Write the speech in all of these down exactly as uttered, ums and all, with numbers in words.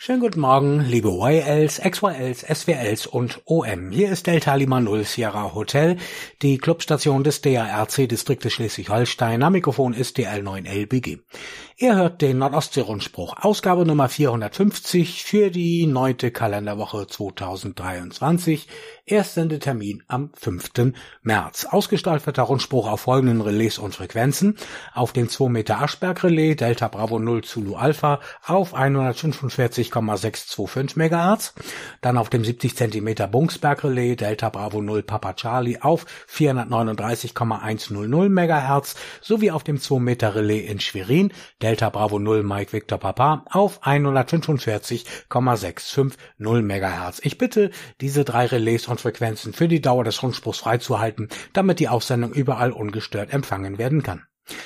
Schönen guten Morgen, liebe Y Ls, X Y Ls, S W Ls und O M. Hier ist Delta Lima Null Sierra Hotel, die Clubstation des D A R C-Distriktes Schleswig-Holstein. Am Mikrofon ist D L neun L B G. Ihr hört den Nordostsee-Rundspruch, Ausgabe Nummer vierhundertfünfzig für die neunte Kalenderwoche zweitausenddreiundzwanzig. Erstsendetermin am fünften März. Ausgestrahlt wird der Rundspruch auf folgenden Relais und Frequenzen. Auf dem zwei Meter Aschberg-Relais Delta Bravo null Zulu Alpha auf hundertfünfundvierzig Komma sechshundertfünfundzwanzig Megahertz. Dann auf dem siebzig Zentimeter Bungsberg-Relais Delta Bravo null Papa Charlie auf vierhundertneununddreißig Komma hundertzehn Megahertz sowie auf dem zwei Meter Relais in Schwerin Delta Bravo null Mike Victor Papa auf hundertfünfundvierzig Komma sechshundertfünfzig Megahertz. Ich bitte, diese drei Relais und Frequenzen für die Dauer des Rundspruchs freizuhalten, damit die Aussendung überall ungestört empfangen werden kann.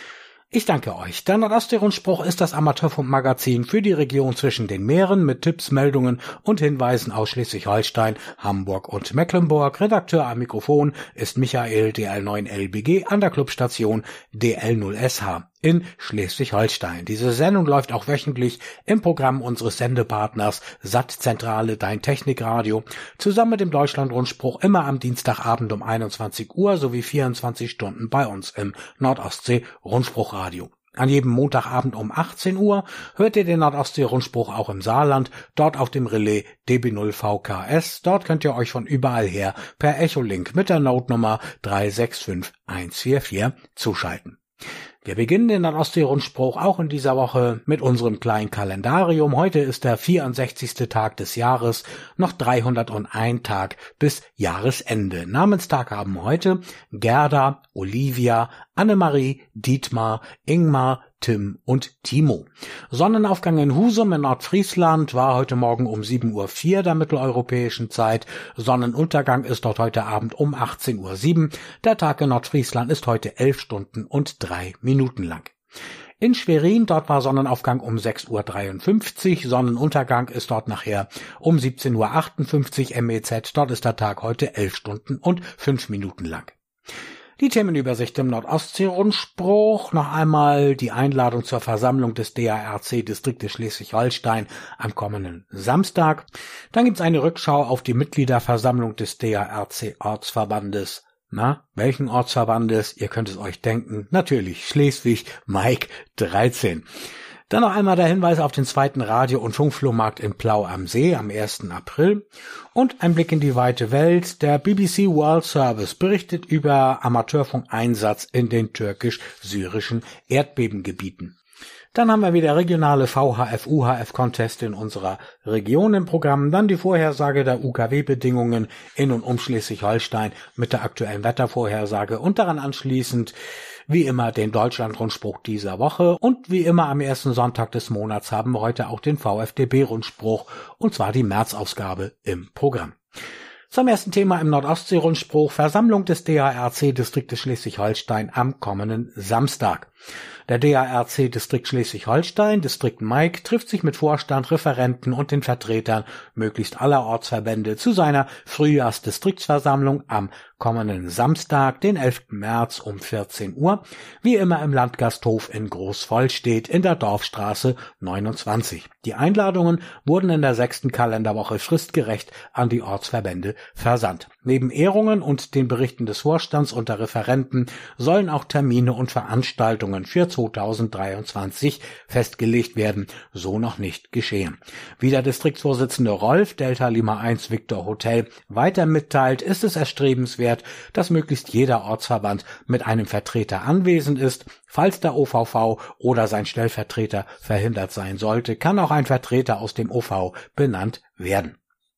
Ich danke euch. Der Nordostsee-Rundspruch ist das Amateurfunkmagazin für die Region zwischen den Meeren mit Tipps, Meldungen und Hinweisen aus Schleswig-Holstein, Hamburg und Mecklenburg. Redakteur am Mikrofon ist Michael D L neun L B G an der Clubstation D L null S H in Schleswig-Holstein. Diese Sendung läuft auch wöchentlich im Programm unseres Sendepartners S A T-Zentrale Dein Technikradio, zusammen mit dem Deutschland-Rundspruch immer am Dienstagabend um einundzwanzig Uhr sowie vierundzwanzig Stunden bei uns im Nordostsee-Rundspruchradio. An jedem Montagabend um achtzehn Uhr hört ihr den Nordostsee-Rundspruch auch im Saarland, dort auf dem Relais D B null V K S. Dort könnt ihr euch von überall her per Echolink mit der Notenummer drei sechs fünf eins vier vier zuschalten. Wir beginnen den Nordostsee-Rundspruch auch in dieser Woche mit unserem kleinen Kalendarium. Heute ist der vierundsechzigste Tag des Jahres, noch dreihunderteins Tag bis Jahresende. Namenstag haben heute Gerda, Olivia, Annemarie, Dietmar, Ingmar, Tim und Timo. Sonnenaufgang in Husum in Nordfriesland war heute Morgen um sieben Uhr vier der mitteleuropäischen Zeit. Sonnenuntergang ist dort heute Abend um achtzehn Uhr sieben. Der Tag in Nordfriesland ist heute elf Stunden und drei Minuten lang. In Schwerin, dort war Sonnenaufgang um sechs Uhr dreiundfünfzig, Sonnenuntergang ist dort nachher um siebzehn Uhr achtundfünfzig M E Z. Dort ist der Tag heute elf Stunden und fünf Minuten lang. Die Themenübersicht im Nordostsee-Rundspruch. Noch einmal die Einladung zur Versammlung des D A R C-Distriktes Schleswig-Holstein am kommenden Samstag. Dann gibt's eine Rückschau auf die Mitgliederversammlung des D A R C-Ortsverbandes. Na, welchen Ortsverbandes? Ihr könnt es euch denken. Natürlich Schleswig, Mike dreizehn. Dann noch einmal der Hinweis auf den zweiten Radio- und Funkflohmarkt in Plau am See am ersten April und ein Blick in die weite Welt. Der B B C World Service berichtet über Amateurfunkeinsatz in den türkisch-syrischen Erdbebengebieten. Dann haben wir wieder regionale V H F-U H F-Conteste in unserer Region im Programm. Dann die Vorhersage der U K W-Bedingungen in und um Schleswig-Holstein mit der aktuellen Wettervorhersage und daran anschließend wie immer den Deutschland-Rundspruch dieser Woche und wie immer am ersten Sonntag des Monats haben wir heute auch den V F D B-Rundspruch und zwar die Märzausgabe im Programm. Zum ersten Thema im Nordostsee-Rundspruch: Versammlung des D A R C-Distriktes Schleswig-Holstein am kommenden Samstag. Der D A R C-Distrikt Schleswig-Holstein, Distrikt Mike, trifft sich mit Vorstand, Referenten und den Vertretern möglichst aller Ortsverbände zu seiner Frühjahrsdistriktsversammlung am kommenden Samstag, den elften März um vierzehn Uhr, wie immer im Landgasthof in Großvollstedt in der Dorfstraße neunundzwanzig. Die Einladungen wurden in der sechsten Kalenderwoche fristgerecht an die Ortsverbände versandt. Neben Ehrungen und den Berichten des Vorstands und der Referenten sollen auch Termine und Veranstaltungen für zweitausenddreiundzwanzig festgelegt werden, so noch nicht geschehen. Wie der Distriktsvorsitzende Rolf, Delta Lima eins Victor Hotel, weiter mitteilt, ist es erstrebenswert, dass möglichst jeder Ortsverband mit einem Vertreter anwesend ist. Falls der O V V oder sein Stellvertreter verhindert sein sollte, kann auch ein Vertreter aus dem O V benannt werden.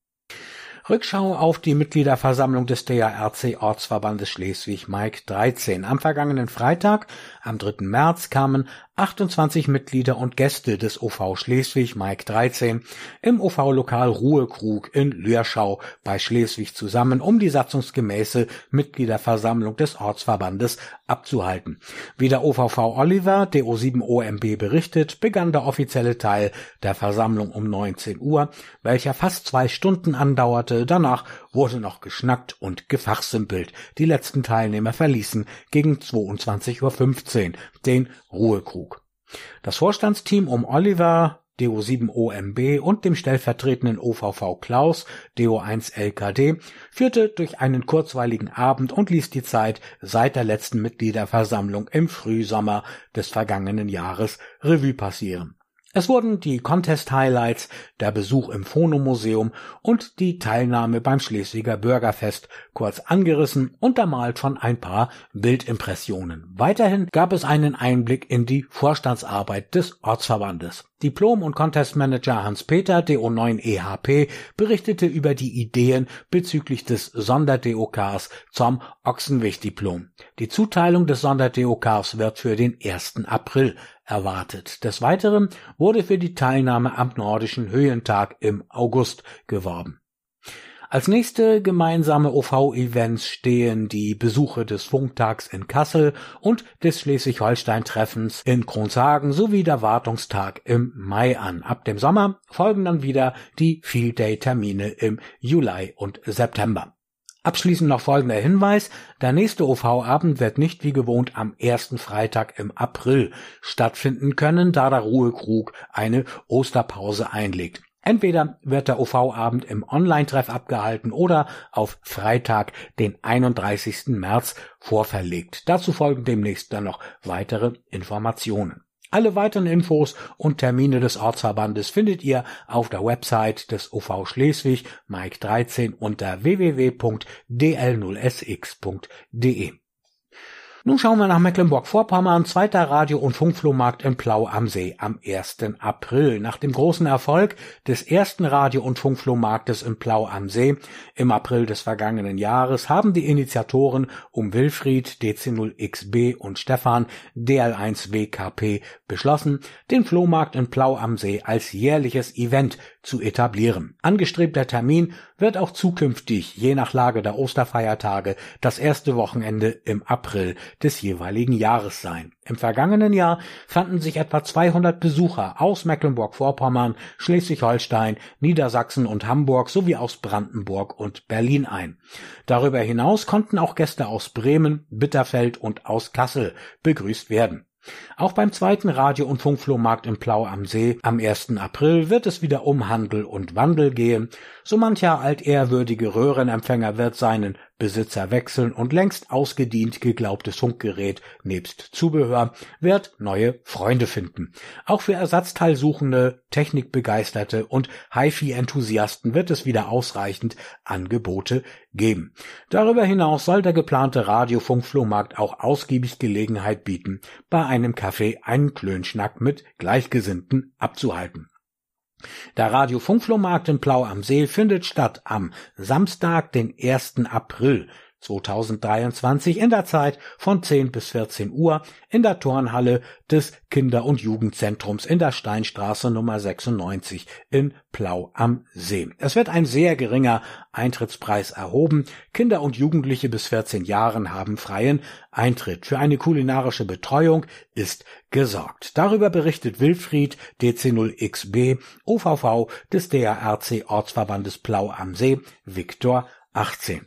Rückschau auf die Mitgliederversammlung des D A R C-Ortsverbandes Schleswig Mike dreizehn. Am vergangenen Freitag, am dritten März, kamen achtundzwanzig Mitglieder und Gäste des O V Schleswig Mike dreizehn im O V-Lokal Ruhekrug in Lürschau bei Schleswig zusammen, um die satzungsgemäße Mitgliederversammlung des Ortsverbandes abzuhalten. Wie der O V V Oliver, D O sieben O M B, berichtet, begann der offizielle Teil der Versammlung um neunzehn Uhr, welcher fast zwei Stunden andauerte. Danach wurde noch geschnackt und gefachsimpelt. Die letzten Teilnehmer verließen gegen zweiundzwanzig Uhr fünfzehn den Ruhekrug. Das Vorstandsteam um Oliver D O sieben O M B und dem stellvertretenden O V V Klaus, D O eins L K D, führte durch einen kurzweiligen Abend und ließ die Zeit seit der letzten Mitgliederversammlung im Frühsommer des vergangenen Jahres Revue passieren. Es wurden die Contest-Highlights, der Besuch im Phono-Museum und die Teilnahme beim Schleswiger Bürgerfest kurz angerissen, untermalt von ein paar Bildimpressionen. Weiterhin gab es einen Einblick in die Vorstandsarbeit des Ortsverbandes. Diplom- und Contest-Manager Hans-Peter, D O neun E H P, berichtete über die Ideen bezüglich des Sonder-D O Ks zum Ochsenwicht-Diplom. Die Zuteilung des Sonder-D O Ks wird für den ersten April erwartet. Des Weiteren wurde für die Teilnahme am Nordischen Höhentag im August geworben. Als nächste gemeinsame O V-Events stehen die Besuche des Funktags in Kassel und des Schleswig-Holstein-Treffens in Kronshagen sowie der Wartungstag im Mai an. Ab dem Sommer folgen dann wieder die Field-Day-Termine im Juli und September. Abschließend noch folgender Hinweis: Der nächste O V-Abend wird nicht wie gewohnt am ersten Freitag im April stattfinden können, da der Ruhekrug eine Osterpause einlegt. Entweder wird der O V-Abend im Online-Treff abgehalten oder auf Freitag, den einunddreißigsten März, vorverlegt. Dazu folgen demnächst dann noch weitere Informationen. Alle weiteren Infos und Termine des Ortsverbandes findet ihr auf der Website des O V Schleswig, Mike dreizehn, unter w w w punkt d l null s x punkt d e. Nun schauen wir nach Mecklenburg-Vorpommern. Zweiter Radio- und Funkflohmarkt in Plau am See am ersten April. Nach dem großen Erfolg des ersten Radio- und Funkflohmarktes in Plau am See im April des vergangenen Jahres haben die Initiatoren um Wilfried, D C null X B und Stefan, D L eins W K P, beschlossen, den Flohmarkt in Plau am See als jährliches Event zu etablieren. Angestrebter Termin wird auch zukünftig, je nach Lage der Osterfeiertage, das erste Wochenende im April des jeweiligen Jahres sein. Im vergangenen Jahr fanden sich etwa zweihundert Besucher aus Mecklenburg-Vorpommern, Schleswig-Holstein, Niedersachsen und Hamburg sowie aus Brandenburg und Berlin ein. Darüber hinaus konnten auch Gäste aus Bremen, Bitterfeld und aus Kassel begrüßt werden. Auch beim zweiten Radio- und Funkflohmarkt in Plau am See am ersten April wird es wieder um Handel und Wandel gehen. So mancher altehrwürdige Röhrenempfänger wird seinen Besitzer wechseln und längst ausgedient geglaubtes Funkgerät nebst Zubehör wird neue Freunde finden. Auch für Ersatzteilsuchende, Technikbegeisterte und Hi-Fi-Enthusiasten wird es wieder ausreichend Angebote geben. Darüber hinaus soll der geplante Radio-Funk-Flohmarkt auch ausgiebig Gelegenheit bieten, bei einem Kaffee einen Klönschnack mit Gleichgesinnten abzuhalten. Der Radio-Funk-Flohmarkt in Plau am See findet statt am Samstag, den ersten April zweitausenddreiundzwanzig in der Zeit von zehn bis vierzehn Uhr in der Turnhalle des Kinder- und Jugendzentrums in der Steinstraße Nummer sechsundneunzig in Plau am See. Es wird ein sehr geringer Eintrittspreis erhoben. Kinder und Jugendliche bis vierzehn Jahren haben freien Eintritt. Für eine kulinarische Betreuung ist gesorgt. Darüber berichtet Wilfried, D C null X B, O V V des D R R C Ortsverbandes Plau am See, Viktor achtzehn.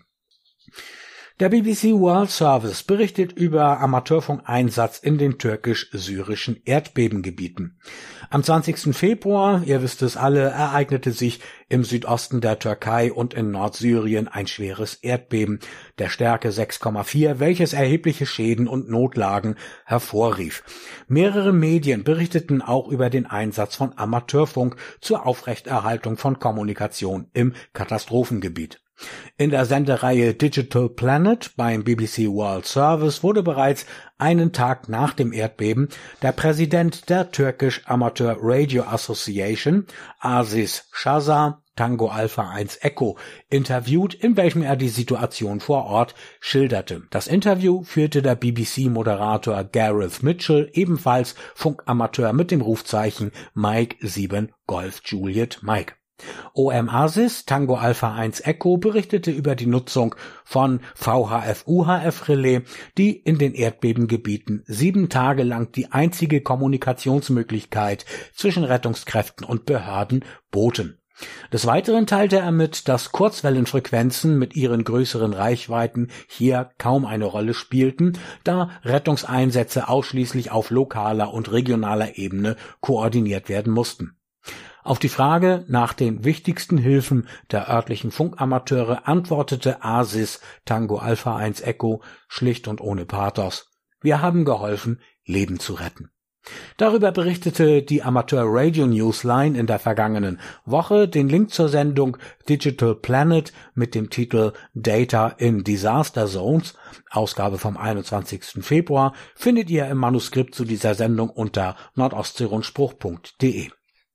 Der B B C World Service berichtet über Amateurfunkeinsatz in den türkisch-syrischen Erdbebengebieten. Am zwanzigsten Februar, ihr wisst es alle, ereignete sich im Südosten der Türkei und in Nordsyrien ein schweres Erdbeben der Stärke sechs Komma vier, welches erhebliche Schäden und Notlagen hervorrief. Mehrere Medien berichteten auch über den Einsatz von Amateurfunk zur Aufrechterhaltung von Kommunikation im Katastrophengebiet. In der Sendereihe Digital Planet beim B B C World Service wurde bereits einen Tag nach dem Erdbeben der Präsident der Turkish Amateur Radio Association, Aziz Shaza, Tango Alpha eins Echo, interviewt, in welchem er die Situation vor Ort schilderte. Das Interview führte der B B C-Moderator Gareth Mitchell, ebenfalls Funkamateur mit dem Rufzeichen Mike sieben Golf Juliet Mike. O M Aziz, Tango Alpha eins Echo, berichtete über die Nutzung von V H F-U H F-Relais, die in den Erdbebengebieten sieben Tage lang die einzige Kommunikationsmöglichkeit zwischen Rettungskräften und Behörden boten. Des Weiteren teilte er mit, dass Kurzwellenfrequenzen mit ihren größeren Reichweiten hier kaum eine Rolle spielten, da Rettungseinsätze ausschließlich auf lokaler und regionaler Ebene koordiniert werden mussten. Auf die Frage nach den wichtigsten Hilfen der örtlichen Funkamateure antwortete A S I S Tango Alpha eins Echo schlicht und ohne Pathos: Wir haben geholfen, Leben zu retten. Darüber berichtete die Amateur Radio Newsline in der vergangenen Woche. Den Link zur Sendung Digital Planet mit dem Titel Data in Disaster Zones, Ausgabe vom einundzwanzigsten Februar, findet ihr im Manuskript zu dieser Sendung unter nordostseerundspruch punkt de.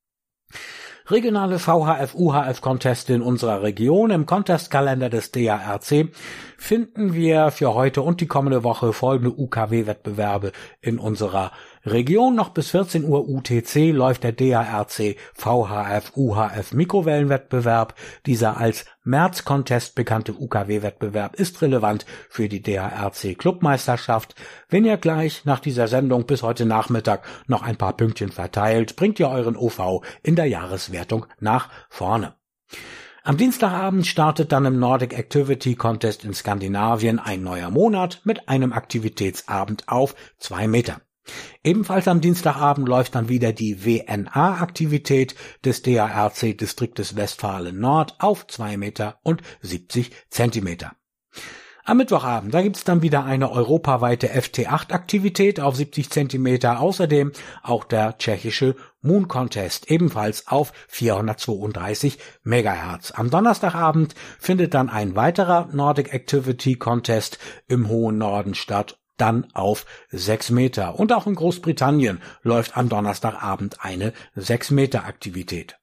Regionale V H F-U H F-Conteste in unserer Region. Im Contestkalender des D A R C finden wir für heute und die kommende Woche folgende U K W-Wettbewerbe in unserer Region. Noch bis vierzehn Uhr U T C läuft der D A R C V H F-U H F-Mikrowellenwettbewerb. Dieser als März-Contest bekannte U K W-Wettbewerb ist relevant für die D A R C-Clubmeisterschaft. Wenn ihr gleich nach dieser Sendung bis heute Nachmittag noch ein paar Pünktchen verteilt, bringt ihr euren O V in der Jahreswertung nach vorne. Am Dienstagabend startet dann im Nordic Activity Contest in Skandinavien ein neuer Monat mit einem Aktivitätsabend auf zwei Meter. Ebenfalls am Dienstagabend läuft dann wieder die W N A-Aktivität des D A R C-Distriktes Westfalen Nord auf zwei Meter und siebzig Zentimeter. Am Mittwochabend, da gibt's dann wieder eine europaweite F T acht Aktivität auf siebzig Zentimeter, außerdem auch der tschechische Moon Contest, ebenfalls auf vierhundertzweiunddreißig Megahertz. Am Donnerstagabend findet dann ein weiterer Nordic Activity Contest im hohen Norden statt, dann auf sechs Meter. Und auch in Großbritannien läuft am Donnerstagabend eine sechs Meter Aktivität.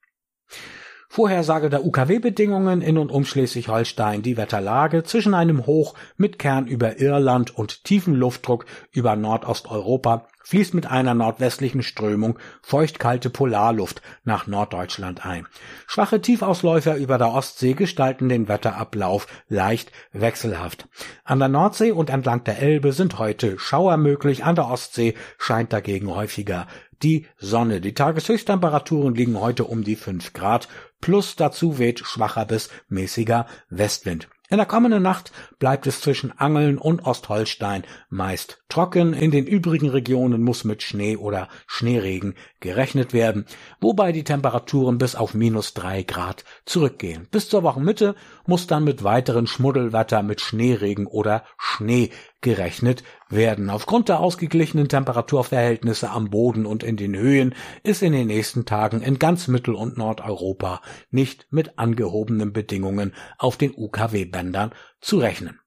Vorhersage der U K W-Bedingungen in und um Schleswig-Holstein. Die Wetterlage: zwischen einem Hoch mit Kern über Irland und tiefem Luftdruck über Nordosteuropa fließt mit einer nordwestlichen Strömung feuchtkalte Polarluft nach Norddeutschland ein. Schwache Tiefausläufer über der Ostsee gestalten den Wetterablauf leicht wechselhaft. An der Nordsee und entlang der Elbe sind heute Schauer möglich, an der Ostsee scheint dagegen häufiger die Sonne. Die Tageshöchsttemperaturen liegen heute um die fünf Grad, plus dazu weht schwacher bis mäßiger Westwind. In der kommenden Nacht bleibt es zwischen Angeln und Ostholstein meist trocken. In den übrigen Regionen muss mit Schnee oder Schneeregen gerechnet werden, wobei die Temperaturen bis auf minus drei Grad zurückgehen. Bis zur Wochenmitte muss dann mit weiteren Schmuddelwetter mit Schneeregen oder Schnee gerechnet werden. Aufgrund der ausgeglichenen Temperaturverhältnisse am Boden und in den Höhen ist in den nächsten Tagen in ganz Mittel- und Nordeuropa nicht mit angehobenen Bedingungen auf den U K W-Bändern zu rechnen.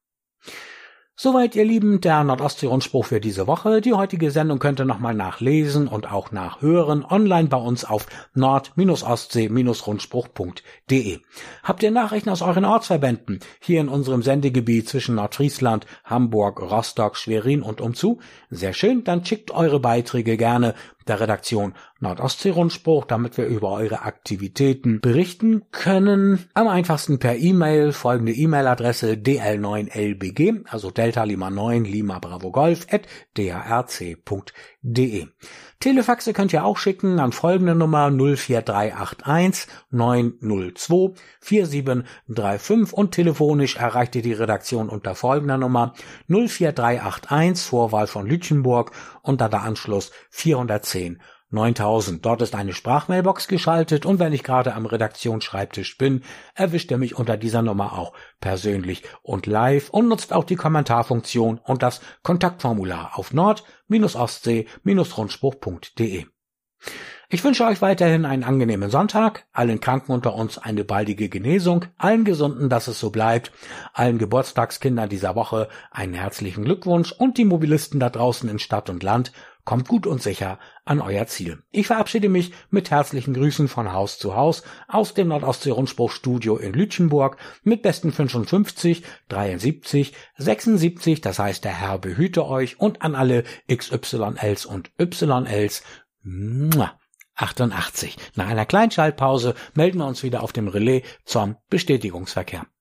Soweit, ihr Lieben, der Nordostsee-Rundspruch für diese Woche. Die heutige Sendung könnt ihr nochmal nachlesen und auch nachhören online bei uns auf nord ostsee rundspruch punkt de. Habt ihr Nachrichten aus euren Ortsverbänden hier in unserem Sendegebiet zwischen Nordfriesland, Hamburg, Rostock, Schwerin und umzu? Sehr schön, dann schickt eure Beiträge gerne der Redaktion Nordostsee-Rundspruch, damit wir über eure Aktivitäten berichten können. Am einfachsten per E-Mail, folgende E-Mail-Adresse d l neun l b g, also Delta Lima neun Lima Bravo Golf at d a r c punkt de. Telefaxe könnt ihr auch schicken an folgende Nummer null vier drei acht eins neun null zwei vier sieben drei fünf und telefonisch erreicht ihr die Redaktion unter folgender Nummer null vier drei acht eins, Vorwahl von Lütchenburg und dann der Anschluss vierhundertzehn neuntausend. Dort ist eine Sprachmailbox geschaltet und wenn ich gerade am Redaktionsschreibtisch bin, erwischt ihr mich unter dieser Nummer auch persönlich und live und nutzt auch die Kommentarfunktion und das Kontaktformular auf nord ostsee rundspruch punkt de. Ich wünsche euch weiterhin einen angenehmen Sonntag, allen Kranken unter uns eine baldige Genesung, allen Gesunden, dass es so bleibt, allen Geburtstagskindern dieser Woche einen herzlichen Glückwunsch und die Mobilisten da draußen in Stadt und Land, kommt gut und sicher an euer Ziel. Ich verabschiede mich mit herzlichen Grüßen von Haus zu Haus aus dem Nordostsee-Rundspruch-Studio in Lütchenburg mit besten fünfundfünfzig, dreiundsiebzig, sechsundsiebzig, das heißt der Herr behüte euch und an alle X Y Ls und Y Ls, achtundachtzig. Nach einer kleinen Schaltpause melden wir uns wieder auf dem Relais zum Bestätigungsverkehr.